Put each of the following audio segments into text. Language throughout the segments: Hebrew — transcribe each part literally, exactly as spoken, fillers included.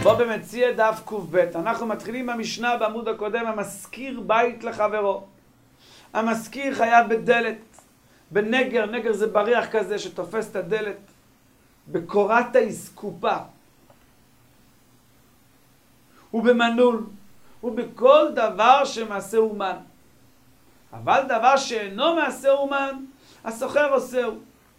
בוא במציע דף ק"ב, אנחנו מתחילים במשנה בעמוד הקודם, המשכיר בית לחברו. המשכיר חייב בדלת, בנגר, נגר זה בריח כזה שתופס את הדלת, בקורת האסקופה, ובמנעול, ובכל דבר שמעשה אומן. אבל דבר שאינו מעשה אומן, הסוחר עושהו.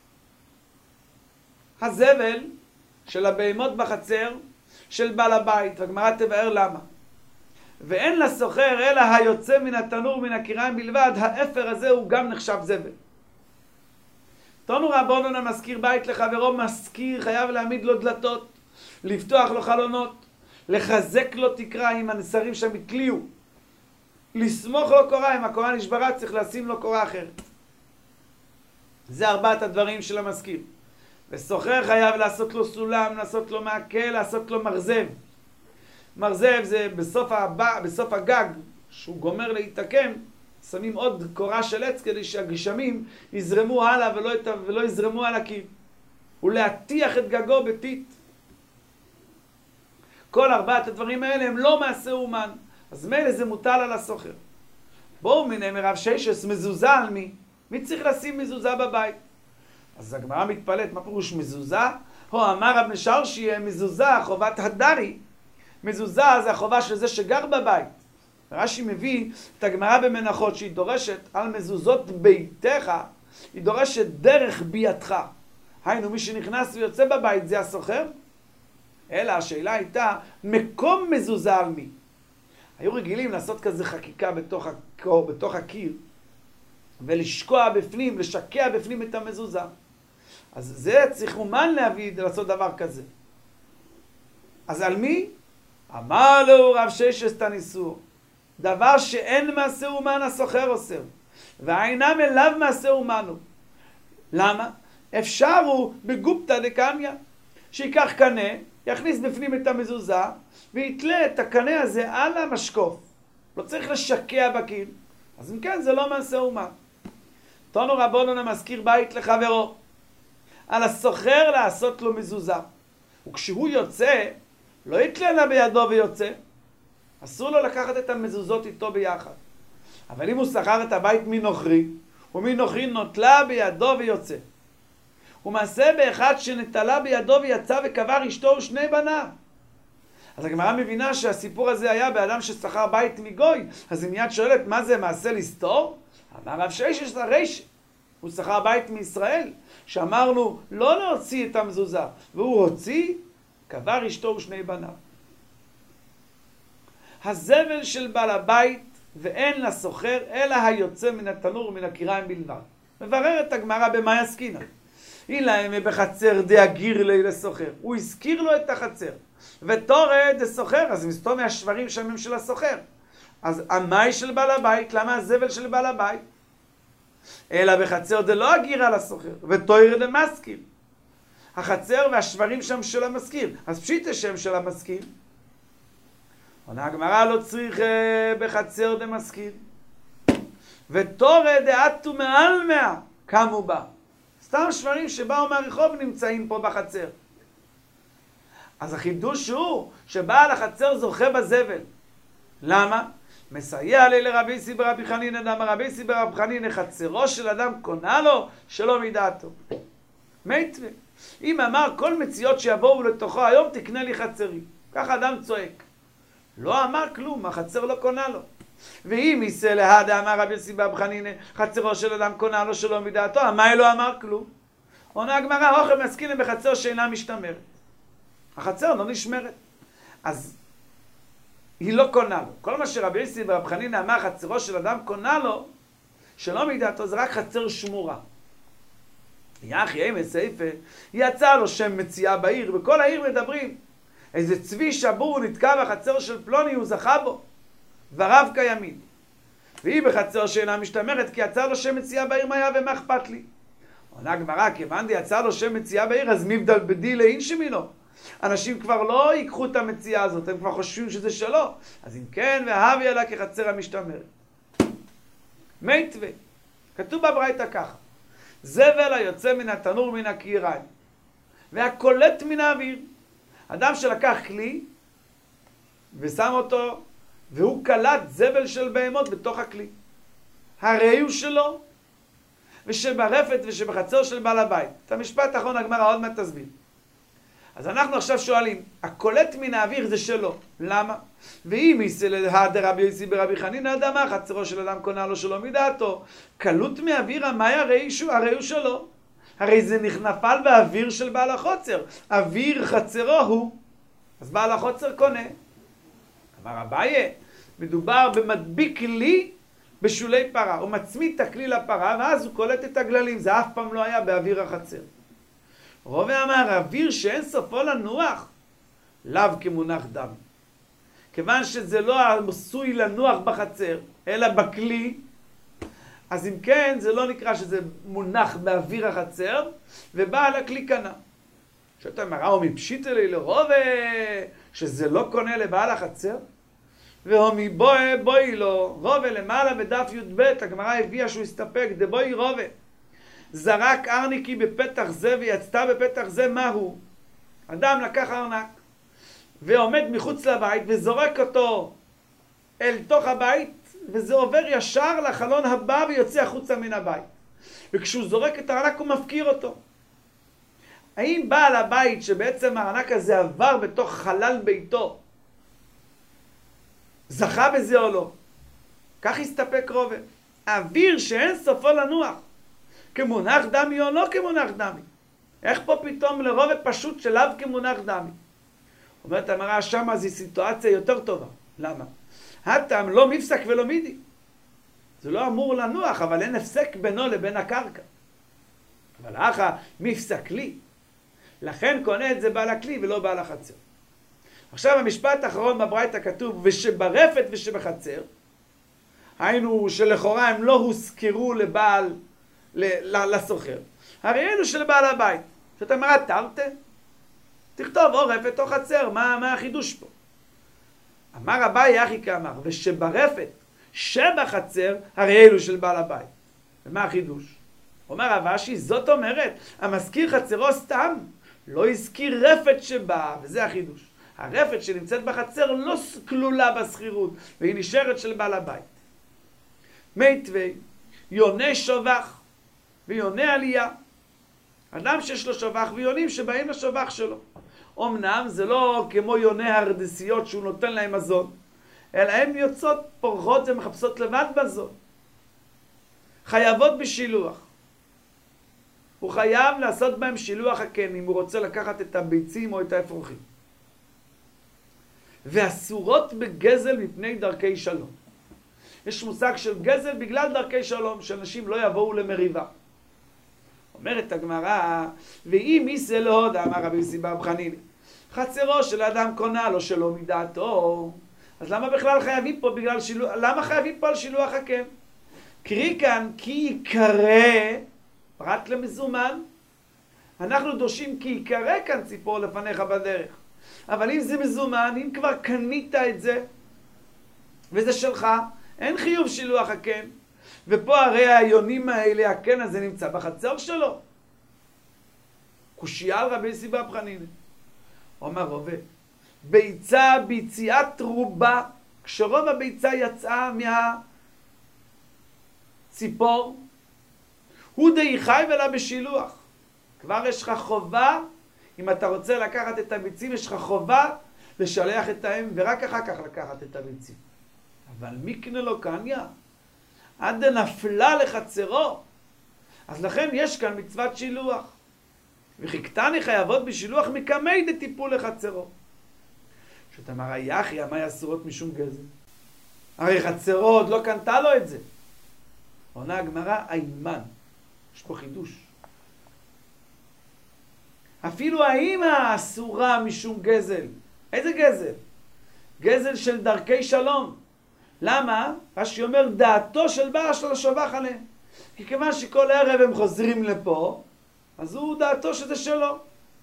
הזבל של הבהמות בחצר של בעל הבית, והגמרא תבאר למה. ואין לסוחר אלא היוצא מן התנור מן הקיריים בלבד, האפר הזה הוא גם נחשב זבל. תנו רבונן המשכיר בית לחברו, משכיר חייב להעמיד לו דלתות, לפתוח לו חלונות, לחזק לו תקרה אם הנסרים שם יתליו, לסמוך לו קורה, אם הקורה נשברה צריך לשים לו קורה אחרת. זה ארבעת הדברים של המשכיר. וסוחר חייב לעשות לו סולם, לעשות לו מעקל, לעשות לו מרזב. מרזב זה בסוף, הבא, בסוף הגג, שהוא גומר להתקן, שמים עוד קורה של עץ כדי שהגשמים יזרמו הלאה ולא, ולא יזרמו על הקיר. ולהטיח את גגו בטיט. כל ארבעת הדברים האלה הם לא מעשה אומן. אז מילא זה מוטל על הסוחר. בואו מן אמר רב ששת, מזוזה על מי? מי צריך לשים מזוזה בבית? אז הגמרא מתפלאת, מה פירוש מזוזה? או אמר רב משרשיה, מזוזה חובת הדרי. מזוזה זה החובה של זה שגר בבית. רש"י מביא את הגמרא במנחות שהיא דורשת על מזוזות ביתך, היא דורשת דרך ביתך. היינו, מי שנכנס ויוצא בבית זה הסוחר? אלא השאלה הייתה, מקום מזוזה על מי? היו רגילים לעשות כזה חקיקה בתוך, הקור, בתוך הקיר, ולשקוע בפנים, לשקע בפנים את המזוזה. אז זה צריך אומן להביא, לעשות דבר כזה. אז על מי? אמר לו רב ששת הניסור, דבר שאין מעשה אומן הסוחר עושה, והעינם אליו מעשה אומנו. למה? אפשר הוא בגופתא דקניא, שיקח קנה, יכניס בפנים את המזוזה, ויתלה את הקנה הזה על המשקוף. לא צריך לשקע בקיר. אז אם כן, זה לא מעשה אומן. תנו רבונן המשכיר בית לחברו. על הסוחר לעשות לו מזוזה. וכשהוא יוצא, לא יתלנה בידו ויוצא. אסור לו לקחת את המזוזות איתו ביחד. אבל אם הוא שכר את הבית מנוכרי, ומנוכרי נוטלה בידו ויוצא. הוא מעשה באחד שנטלה בידו ויצא וקבר אשתו ושני בניו. אז הגמרא מבינה שהסיפור הזה היה באדם ששכר בית מגוי. אז היא מיד שואלת, מה זה מעשה לסתור? אמר רב ששת הריש, הוא שכר בית מישראל, שאמרנו לא להוציא את המזוזה, והוא הוציא, קבר אשתו ושני בניו. הזבל של בעל הבית ואין לסוחר אלא היוצא מן התנור ומן הקיריים בלבד. מבררת הגמרא במה עסקינן. אילהם בחצר דאגיר לי לסוחר. הוא הזכיר לו את החצר. ותורד לסוחר, אז מסתום מהשברים שמים של הסוחר. אז המאי של בעל הבית, למה הזבל של בעל הבית? אלא בחצר דלא אגיר על הסוחר. ותורד למזכיר. החצר והשברים שם של המזכיר. אז פשיט השם של המזכיר. עונה הגמרא לא צריך בחצר דמזכיר. ותורד דעתו מעל מאה. קמו בה. סתם שברים שבאו מהרחוב נמצאים פה בחצר. אז החידוש הוא שבעל החצר זוכה בזבל. למה? מסייע לי לרבי סיבר רבי חנין אדם, רבי סיבר רבי חנין, חצרו של אדם קונה לו שלא מדעתו. מיתווה. אם אמר כל מציאות שיבואו לתוכו היום תקנה לי חצרי. ככה אדם צועק. לא אמר כלום, החצר לא קונה לו. ואם יישא להד אמר רבי סיבר רבי חנין, חצרו של אדם קונה לו שלא מדעתו, המאי לא אמר כלום. עונה הגמרא, אוכל מסכינים בחצר שאינה משתמרת. החצר לא נשמרת. אז היא לא קונה לו. כל מה שרבי יוסי ורב חנינא אמר חצרו של אדם קונה לו, שלא מדעתו, זה רק חצר שמורה. יחי אמא סייפה, יצא לו שם מציאה בעיר, בכל העיר מדברים. איזה צבי שבור נתקע בחצר של פלוני, הוא זכה בו. דבריו קיימים. והיא בחצר שאינה משתמרת, כי יצא לו שם מציאה בעיר, מה היה ומה אכפת לי? עונה גמרא, כיוון יצא לו שם מציאה בעיר, אז מבדל בדי לאין שמינו. אנשים כבר לא ייקחו את המציאה הזאת, הם כבר חושבים שזה שלו. אז אם כן, והבי עלה כחצר המשתמרת. מיתווה. כתוב בברייתא ככה. זבל היוצא מן התנור מן הקיריים. והקולט מן האוויר. אדם שלקח כלי, ושם אותו, והוא קלט זבל של בהמות בתוך הכלי. הרי הוא שלו, ושברפת ושבחצר של בעל הבית. את המשפט האחרון הגמרא עוד מעט תסביר. אז אנחנו עכשיו שואלים, הקולט מן האוויר זה שלו, למה? ואם יסלדה דרבי יוסי ברבי חנינא אדמה, חצרו של אדם קונה לו שלא מדעתו, קלות מאוויר המאי הרי הוא שלו. הרי זה נפל באוויר של בעל החוצר, אוויר חצרו הוא, אז בעל החוצר קונה. אמר אביי, מדובר במדביק לי בשולי פרה, הוא מצמיד את הכלי לפרה ואז הוא קולט את הגללים, זה אף פעם לא היה באוויר החצר. רובה אמר, אוויר שאין סופו לנוח, לאו כמונח דם. כיוון שזה לא עשוי לנוח בחצר, אלא בכלי, אז אם כן, זה לא נקרא שזה מונח באוויר החצר, ובעל הכלי קנה. שאתה אמרה, הוא מפשיט אלי לרובה, שזה לא קונה לבעל החצר, והומי בואי בואי לו, רובה למעלה בדף י"ב, הגמרא הביאה שהוא הסתפק, דבואי רובה. זרק ארניקי בפתח זה ויצתה בפתח זה, מהו? אדם לקח ארנק ועומד מחוץ לבית וזורק אותו אל תוך הבית, וזה עובר ישר לחלון הבא ויוצא החוצה מן הבית. וכשהוא זורק את הארנק הוא מפקיר אותו. האם בעל הבית שבעצם הארנק הזה עבר בתוך חלל ביתו זכה בזה או לא? כך הסתפק רובה. אוויר שאין סופו לנוח, כמונח דמי או לא כמונח דמי? איך פה פתאום לרובה פשוט שלאו כמונח דמי? אומרת המראה, שמה זו סיטואציה יותר טובה. למה? הטעם לא מפסק ולא מידי. זה לא אמור לנוח, אבל אין הפסק בינו לבין הקרקע. אבל אחא מפסק לי. לכן קונה את זה בעל הכלי ולא בעל החצר. עכשיו המשפט האחרון בברייתא כתוב, ושברפת ושבחצר, היינו שלכאורה הם לא הוזכרו לבעל, לסוחר. הרי אלו של בעל הבית. שאתה אמרה, תרתה? תכתוב או רפת או חצר, מה, מה החידוש פה? אמר אביי אחי כאמר, ושברפת שבחצר, הרי אלו של בעל הבית. ומה החידוש? אומר רב אשי, זאת אומרת, המזכיר חצרו סתם, לא הזכיר רפת שבה, וזה החידוש. הרפת שנמצאת בחצר לא כלולה בסחירות, והיא נשארת של בעל הבית. מיתווי, יונה שובח ויונה עלייה. אדם שיש לו שובח ויונים שבאים לשובח שלו. אמנם זה לא כמו יוני הרדסיות שהוא נותן להם מזון, אלא הן יוצאות פורחות ומחפשות לבד מזון. חייבות בשילוח. הוא חייב לעשות בהם שילוח הקן אם הוא רוצה לקחת את הביצים או את האפרוחים. ואסורות בגזל מפני דרכי שלום. יש מושג של גזל בגלל דרכי שלום, שאנשים לא יבואו למריבה. אומרת הגמרא, ואם מיסה לא הודה, אמר רבי יוסי בר חנינא, חצרו של אדם קונה לו שלא מדעתו, אז למה בכלל חייבים פה בגלל שילוח, למה חייבים פה על שילוח הקן? קרי כאן כי יקרא פרט למזומן, אנחנו דורשים כי יקרא כאן ציפור לפניך בדרך. אבל אם זה מזומן, אם כבר קנית את זה, וזה שלך, אין חיוב שילוח הקן. ופה הרי היונים האלה, הקן הזה נמצא בחצר שלו. קושיה על רבי יוסי בר חנינא. אומר רובה, ביצה ביציאת רובה, כשרוב הביצה יצאה מהציפור, הוא די חי ולה בשילוח. כבר יש לך חובה, אם אתה רוצה לקחת את הביצים, יש לך חובה לשלח את האם, ורק אחר כך לקחת את הביצים. אבל מקנה לו קניה, עד נפלה לחצרו. אז לכן יש כאן מצוות שילוח. וחיכתני חייבות בשילוח מקמי דטיפול לחצרו. שאתה אמר, יחי, מה יאסורות משום גזל? הרי חצרו עוד לא קנתה לו את זה. עונה הגמרא, אימן. יש פה חידוש. אפילו האמא אסורה משום גזל. איזה גזל? גזל של דרכי שלום. למה? רש"י אומר, דעתו של בעל שלו שובח עליהם. כי כיוון שכל ערב הם חוזרים לפה, אז הוא דעתו שזה שלו.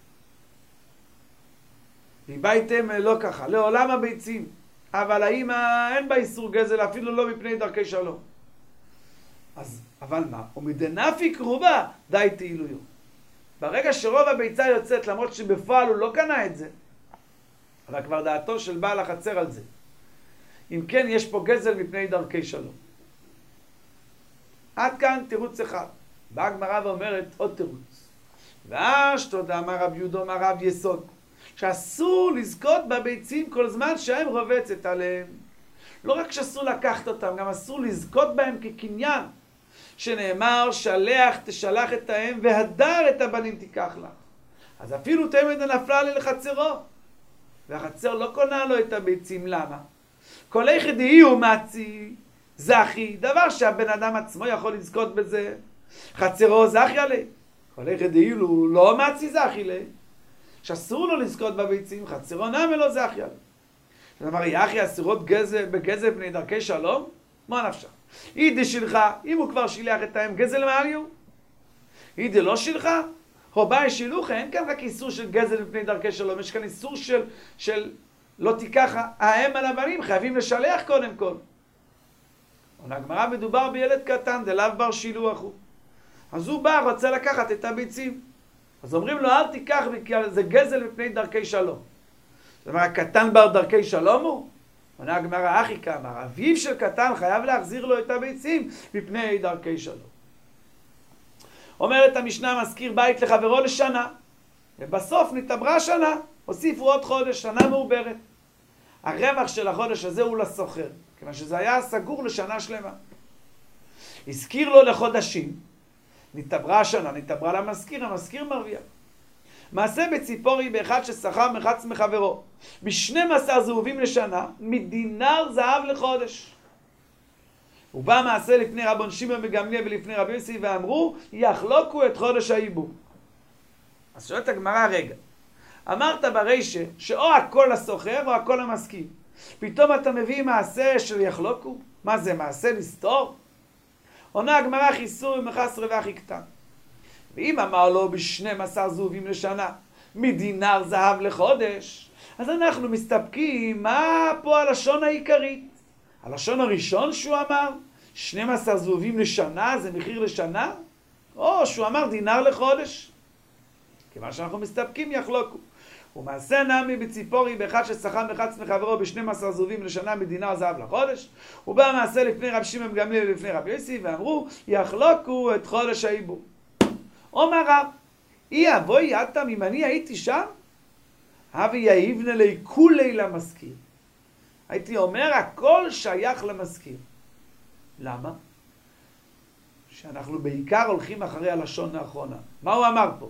והבייתם לא ככה, לעולם הביצים. אבל האמא אין בה איסור גזל, אפילו לא מפני דרכי שלום. אז, אבל מה? ומדנפיק רובה, די תהילויו. ברגע שרוב הביצה יוצאת, למרות שבפועל הוא לא קנה את זה, אבל כבר דעתו של בעל החצר על זה. אם כן, יש פה גזל מפני דרכי שלום. עד כאן תירוץ אחד. באה הגמרא ואומרת עוד תירוץ. ואשתו דאמר רב יהודה אמר רב יסוד, שאסור לזכות בביצים כל זמן שהאם רובצת עליהם. לא רק שאסור לקחת אותם, גם אסור לזכות בהם כקניין. שנאמר, שלח תשלח את האם והדר את הבנים תיקח לך. אז אפילו תלמיד נפלה לי לחצרו. והחצר לא קונה לו את הביצים. למה? כל איכד יהיו מצי, זכי, דבר שהבן אדם עצמו יכול לזכות בזה. חצרו זכי עלי. כל איכד יהיו לו לא מצי זכי לי. שאסור לו לזכות בביצים, חצרו נמי לא זכי עלי. זאת אומרת, יחי אסירות גזל, בגזל בני דרכי שלום? מה נפשך? אידי שלך, אם הוא כבר שילח את האם, גזל מעל יהיו. אידי לא שלך, או באי שילוך, אין כאן רק איסור של גזל מפני דרכי שלום, יש כאן איסור של, של לא תיקח האם על הבנים, חייבים לשלח קודם כל. עונה הגמרא, מדובר בילד קטן, דלאו בר שילוח הוא. אז הוא בא, רוצה לקחת את הביצים. אז אומרים לו, אל תיקח, כי זה גזל מפני דרכי שלום. זאת אומרת, הקטן בר דרכי שלום הוא? עונה הגמרא, אחי כאמר, אביו של קטן חייב להחזיר לו את הביצים מפני דרכי שלום. אומרת המשנה, מזכיר בית לחברו לשנה, ובסוף נתעברה שנה, הוסיפו עוד חודש, שנה מעוברת. הרווח של החודש הזה הוא לסוחר, כיוון שזה היה סגור לשנה שלמה. הזכיר לו לחודשים, נתעברה שנה, נתעברה למזכיר, המזכיר מרוויח. מעשה בציפורי באחד ששכר מחץ מחברו, ב-שנים עשר זהובים לשנה, מדינר זהב לחודש. ובא מעשה לפני רבון שמעון וגמליאל ולפני רבי יוסי ואמרו, יחלוקו את חודש העיבור. אז שואלת הגמרא, רגע, אמרת ברישה שאו הכל לסוחר או הכל למשכיר. פתאום אתה מביא מעשה של יחלוקו? מה זה, מעשה לסתור? עונה הגמרא, חיסור ומחס רווח יקטן. ואם אמר לו ב-שנים עשר זהובים לשנה, מדינר זהב לחודש, אז אנחנו מסתפקים, מה פה הלשון העיקרית? הלשון הראשון שהוא אמר, שנים עשר זהובים לשנה, זה מחיר לשנה? או שהוא אמר דינר לחודש? כיוון שאנחנו מסתפקים יחלוקו. ומעשה נמי בציפורי באחד ששכר מחץ מחברו ב-שנים עשר זהובים לשנה מדינר זהב לחודש. ובא מעשה לפני רב שמעון גמליאל ולפני רבי יוסי ואמרו, יחלוקו את חודש העיבור. אומר רב, אי אבוי יתם, אם אני הייתי שם, הווי יאיבנה לי כולי למזכיר. הייתי אומר, הכל שייך למזכיר. למה? שאנחנו בעיקר הולכים אחרי הלשון האחרונה. מה הוא אמר פה?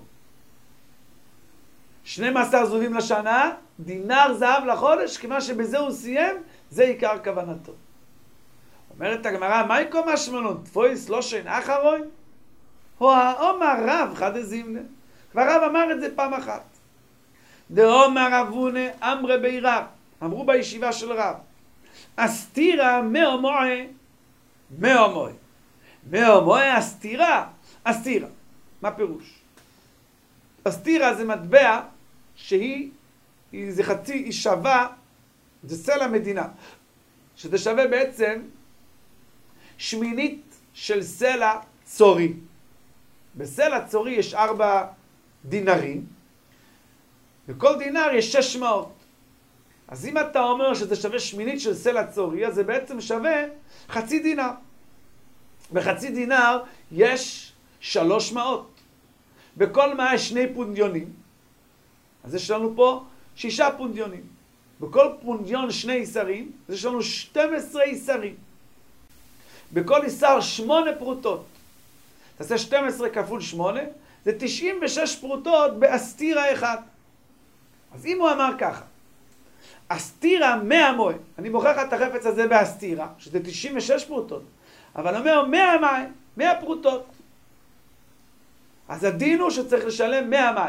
שנים עשר זהובים לשנה, דינר זהב לחודש, כיוון שבזה הוא סיים, זה עיקר כוונתו. אומרת הגמרא, מה יקום השמונות? תפויס לא שן אחרון? או האומר רב חד הזימנה. כבר רב אמר את זה פעם אחת. דאומר רבונה אמרה בי רב. אמרו בישיבה של רב. אסתירה מאומוי. מאומוי. מאומוי אסתירה. אסתירה. מה פירוש? אסתירה זה מטבע שהיא, זה חצי, היא שווה, זה סלע מדינה. שזה שווה בעצם שמינית של סלע צורי. בסלע צורי יש ארבע דינרים, בכל דינר יש שש מאות. אז אם אתה אומר שזה שווה שמינית של סלע צורי, אז זה בעצם שווה חצי דינר. בחצי דינר יש שלוש מאות. בכל מאה יש שני פונדיונים. אז יש לנו פה שישה פונדיונים. בכל פונדיון שני איסרים, אז יש לנו שתים עשרה איסרים. בכל איסר שמונה פרוטות. תעשה שתים עשרה כפול שמונה, זה תשעים ושש פרוטות באסתירה אחד. אז אם הוא אמר ככה, אסתירה מאה מוה, אני מוכרח את החפץ הזה באסתירה, שזה תשעים ושש פרוטות, אבל אומר מאה מאה, מאה פרוטות. אז הדין הוא שצריך לשלם מאה מאה.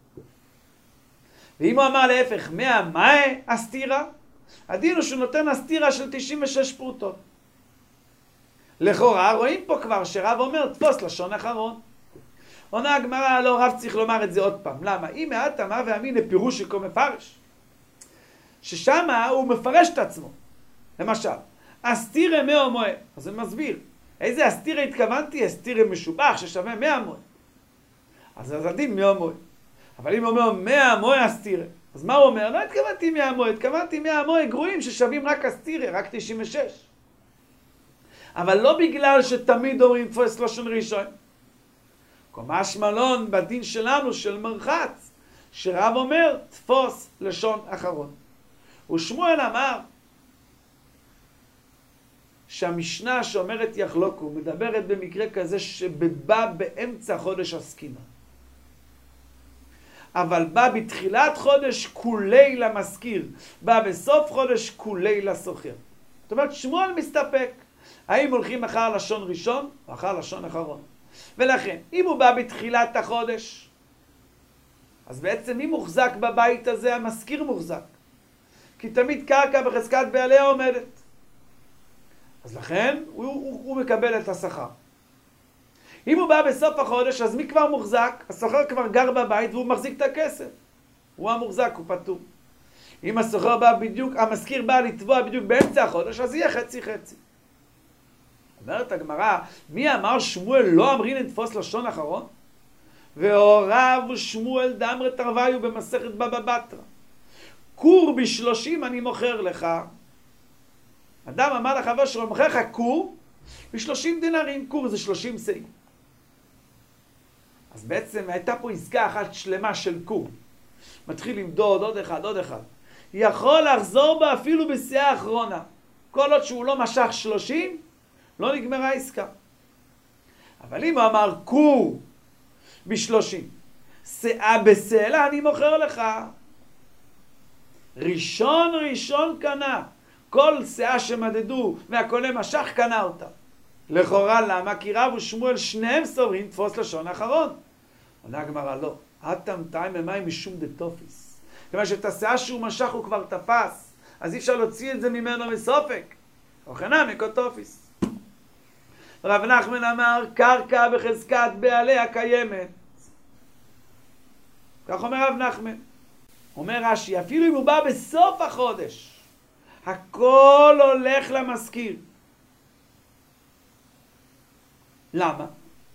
ואם הוא אמר להפך מאה מאה אסתירה, הדין הוא שהוא נותן אסתירה של תשעים ושש פרוטות. לכאורה רואים פה כבר שרב אומר תפוס לשון אחרון. עונה הגמרא, לא, רב צריך לומר את זה עוד פעם. למה? אם מעט מה ואמין לפירוש שכה מפרש. ששם הוא מפרש את עצמו. למשל, אסתירה מאה מוה. אז הוא מסביר. איזה אסתירה התכוונתי? אסתירה משובח ששווה מאה מוה. אז זה הדין מאה מוה. אבל אם הוא אומר מאה מוה אסתירה, אז מה הוא אומר? לא התכוונתי מהמועד, התכוונתי מהמועד גרועים ששווים רק אסתירה, רק תשעים ושש. אבל לא בגלל שתמיד אומרים תפוס לשון ראשון. קומש מלון בדין שלנו של מרחץ, שרב אומר תפוס לשון אחרון. ושמואל אמר שהמשנה שאומרת יחלוקו מדברת במקרה כזה שבא באמצע חודש הסקימה. אבל בא בתחילת חודש כולי למזכיר, בא בסוף חודש כולי לסוחר. זאת אומרת, שמואל מסתפק. האם הולכים אחר לשון ראשון או אחר לשון אחרון? ולכן, אם הוא בא בתחילת החודש, אז בעצם מי מוחזק בבית הזה? המזכיר מוחזק. כי תמיד קרקע בחזקת בעליה עומדת. אז לכן, הוא, הוא, הוא מקבל את השכר. אם הוא בא בסוף החודש, אז מי כבר מוחזק? הסוחר כבר גר בבית והוא מחזיק את הכסף. הוא המוחזק, הוא פטור. אם הסוחר בא בדיוק, המזכיר בא לתבוע בדיוק באמצע החודש, אז יהיה חצי חצי. אומרת הגמרא, מי אמר שמואל לא אמרין לתפוס לשון אחרון? והוריו שמואל דאמרי תרוויו במסכת בבא בתרא. כור בשלושים אני מוכר לך. אדם אמר לחבר שלו, מוכר לך כור בשלושים דינרים. כור זה שלושים סאים. אז בעצם הייתה פה עסקה אחת שלמה של כור. מתחיל למדוד עוד אחד, עוד אחד. יכול לחזור בה אפילו בסאה האחרונה. כל עוד שהוא לא משך שלושים, לא נגמרה עסקה. אבל אם הוא אמר כור בשלושים, שאה בסלע אני מוכר לך. ראשון ראשון קנה. כל שאה שמדדו והקונה משך קנה אותה. לכאורה למה? כי רב ושמואל שניהם סוברים תפוס לשון אחרון. עונה הגמרא לא. הטם טיים ממים משום דתופיס. כיוון שאת השאה שהוא משך הוא כבר תפס. אז אי אפשר להוציא את זה ממנו מסופק. אוכנה מקוטופיס. רב נחמן אמר קרקע בחזקת בעליה קיימת. כך אומר רב נחמן. אומר רש"י, אפילו אם הוא בא בסוף החודש, הכל הולך למזכיר. למה?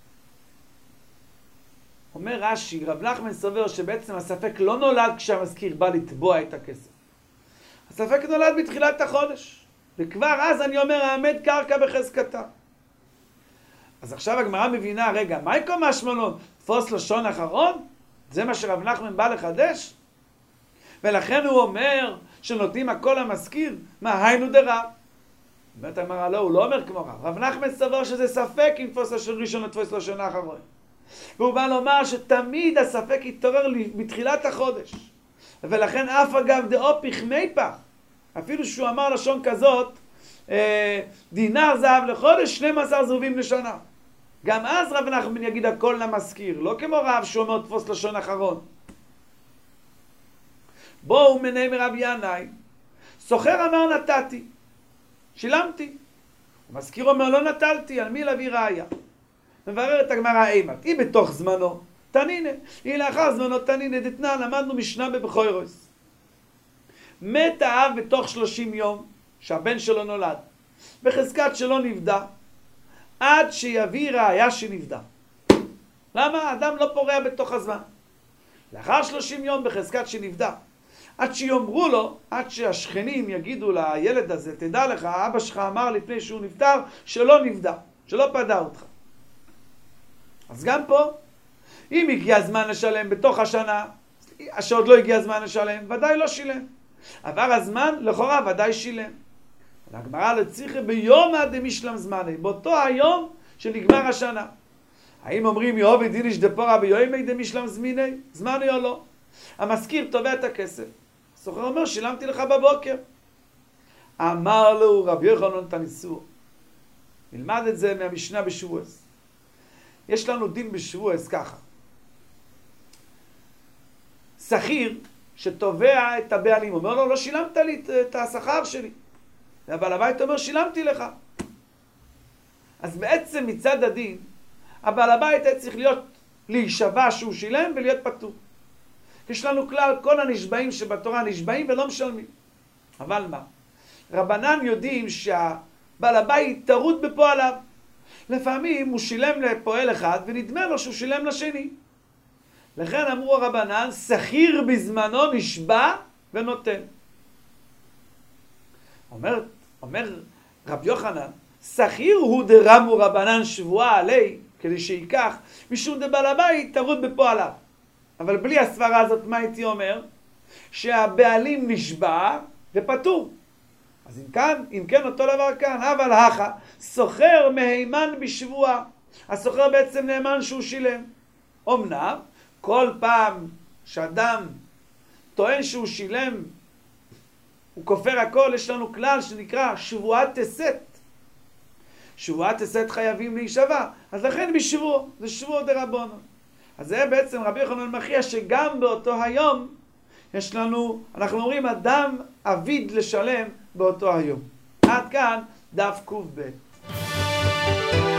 אומר רש"י, רב נחמן סובר שבעצם הספק לא נולד כשהמזכיר בא לתבוע את הכסף. הספק נולד בתחילת החודש. וכבר אז אני אומר, העמד קרקע בחזקתה. אז עכשיו הגמרא מבינה, רגע, מה יקום משמעון? תפוס לשון אחרון? זה מה שרב נחמן בא לחדש? ולכן הוא אומר שנותנים הכל למזכיר. מה, היינו דרב? אומרת הגמרא, לא, הוא לא אומר כמו רב. רב נחמן סבר שזה ספק אם תפוס לשון ראשון או תפוס לשון אחרון. והוא בא לומר שתמיד הספק יתעורר בתחילת החודש. ולכן אף אגב דאו פחמי פח. אפילו שהוא אמר לשון כזאת, אה, דינר זהב לחודש, שנים עשר זהובים לשנה. גם אז רב נחמן יגיד הכל למזכיר, לא כמו רב שהוא אומר תפוס לשון אחרון. בואו מנה מרב ינאי, סוחר אמר נתתי, שילמתי. המזכיר אומר לא נטלתי, על מי להביא ראיה? מבררת הגמרא אימת, היא בתוך זמנו, תנינה, היא לאחר זמנו תנינה, דתנה, למדנו משנה בבכורוס. מת האב בתוך שלושים יום, שהבן שלו נולד, בחזקת שלא נפדה, עד שיביא ראיה שנפדה. למה? האדם לא פורע בתוך הזמן. לאחר שלושים יום בחזקת שנפדה, עד שיאמרו לו, עד שהשכנים יגידו לילד הזה, תדע לך, אבא שלך אמר לפני שהוא נפטר, שלא נפדה, שלא פדה אותך. אז גם פה, אם הגיע הזמן לשלם בתוך השנה, שעוד לא הגיע הזמן לשלם, ודאי לא שילם. עבר הזמן, לכאורה ודאי שילם. הגמרא לציחה ביומא דמשלם זמני, באותו היום שנגמר השנה. האם אומרים יהובי דיניש דפורא ביומי דמשלם זמיני, זמני או לא? המזכיר תובע את הכסף. הסוחר אומר, שילמתי לך בבוקר. אמר לו רבי יוחנן תניסור. נלמד את זה מהמשנה בשבועס. יש לנו דין בשבועס ככה. שכיר שתובע את הבעלים, אומר לו, לא שילמת לי את השכר שלי. והבעל הבית אומר, שילמתי לך. אז בעצם מצד הדין, הבעל הבית היה צריך להיות, להישבע שהוא שילם ולהיות פטור. יש לנו כלל, כל הנשבעים שבתורה נשבעים ולא משלמים. אבל מה? רבנן יודעים שהבעל הבית טרוד בפועליו. לפעמים הוא שילם לפועל אחד ונדמה לו שהוא שילם לשני. לכן אמרו הרבנן, שכיר בזמנו נשבע ונותן. אומר, אומר רב יוחנן, שכיר הוא דרמו רבנן שבועה עלי, כדי שיקח, משום דבעל הבית תרוד בפועליו. אבל בלי הסברה הזאת, מה הייתי אומר? שהבעלים נשבע ופטור. אז אם כאן, אם כן אותו דבר כאן, אבל הכה, סוחר מהימן בשבועה. הסוחר בעצם נאמן שהוא שילם. אמנם, כל פעם שאדם טוען שהוא שילם, הוא כופר הכל, יש לנו כלל שנקרא שבועת תסת. שבועת תסת חייבים להישבע. אז לכן בשבוע, זה שבוע דרבנן. אז זה בעצם רבי יוחנן מכריע שגם באותו היום יש לנו, אנחנו אומרים, אדם עביד לשלם באותו היום. עד כאן דף קב.